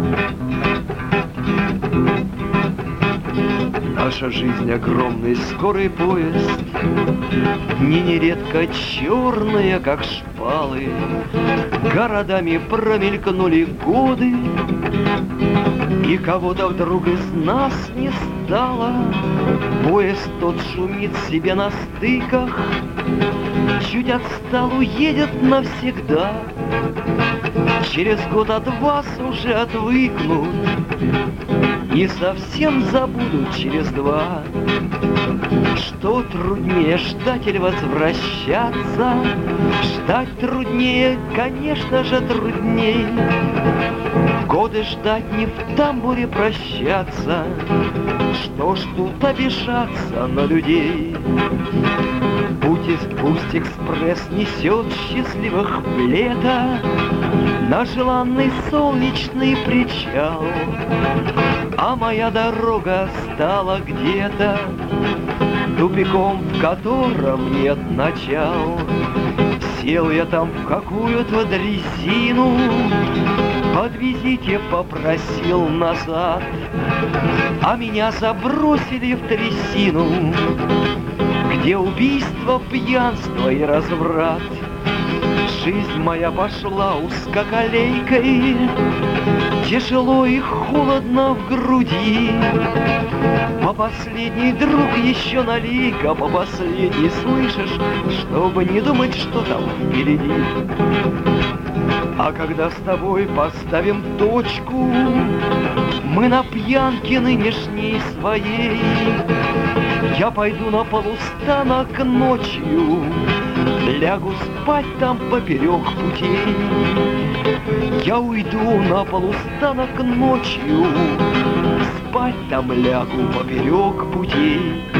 Наша жизнь огромный скорый поезд, не нередко черные, как шпалы. Городами промелькнули годы, и кого-то вдруг из нас не стало. Поезд тот шумит себе на стыках, чуть отстал, уедет навсегда. Через год от вас уже отвыкнут и совсем забудут через два. Что труднее, ждать или возвращаться? Ждать труднее, конечно же, трудней. Годы ждать, не в тамбуре прощаться. Что ж тут обижаться на людей? Пусть экспресс несет счастливых в лето на желанный солнечный причал, а моя дорога стала где-то тупиком, в котором нет начал. Сел я там в какую-то дрезину, подвезите, попросил назад, а меня забросили в трясину, где убийство, пьянство и разврат. Жизнь моя пошла узкоколейкой, тяжело и холодно в груди. По последний, друг, еще налей-ка, по последний, слышишь, чтобы не думать, что там впереди. А когда с тобой поставим точку, мы на пьянке нынешней своей, я пойду на полустанок ночью, лягу спать там поперек путей. Я уйду на полустанок ночью, спать там лягу поперек путей.